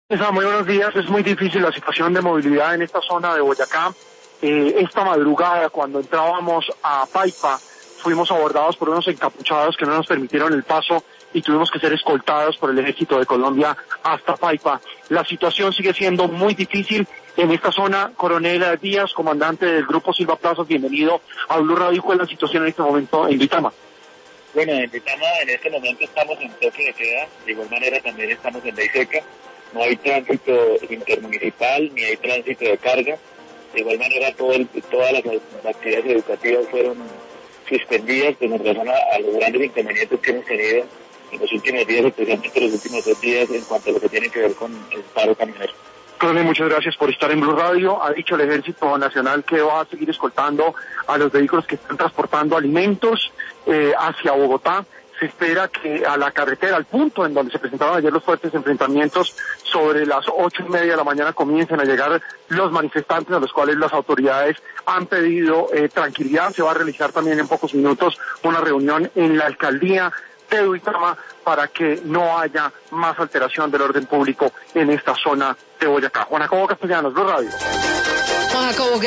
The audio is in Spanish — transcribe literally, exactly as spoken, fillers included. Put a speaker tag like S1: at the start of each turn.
S1: Muy buenos días. Es muy difícil la situación de movilidad en esta zona de Boyacá. Eh, esta madrugada, cuando entrábamos a Paipa, fuimos abordados por unos encapuchados que no nos permitieron el paso y tuvimos que ser escoltados por el Ejército de Colombia hasta Paipa. La situación sigue siendo muy difícil en esta zona. Coronel Díaz, comandante del Grupo Silva Plazas, bienvenido a Blue Radio. ¿Cuál es la situación en este momento en Duitama?
S2: Bueno, en Duitama en este momento estamos en toque de queda, de igual manera también estamos en ley seca. No hay tránsito intermunicipal ni hay tránsito de carga. De igual manera, todo el, todas las, las actividades educativas fueron suspendidas pues, en relación a, a los grandes inconvenientes que hemos tenido en los últimos días, especialmente los últimos dos días, en cuanto a lo que tiene que ver con el paro camionero.
S1: Coronel, muchas gracias por estar en Blue Radio. Ha dicho el Ejército Nacional que va a seguir escoltando a los vehículos que están transportando alimentos eh, hacia Bogotá. Se espera que a la carretera, al punto en donde se presentaron ayer los fuertes enfrentamientos, sobre las ocho y media de la mañana comiencen a llegar los manifestantes, a los cuales las autoridades han pedido eh, tranquilidad. Se va a realizar también en pocos minutos una reunión en la alcaldía de Duitama para que no haya más alteración del orden público en esta zona de Boyacá. Juan Jacobo Castellanos, Blue Radio.
S3: Juan Jacobo,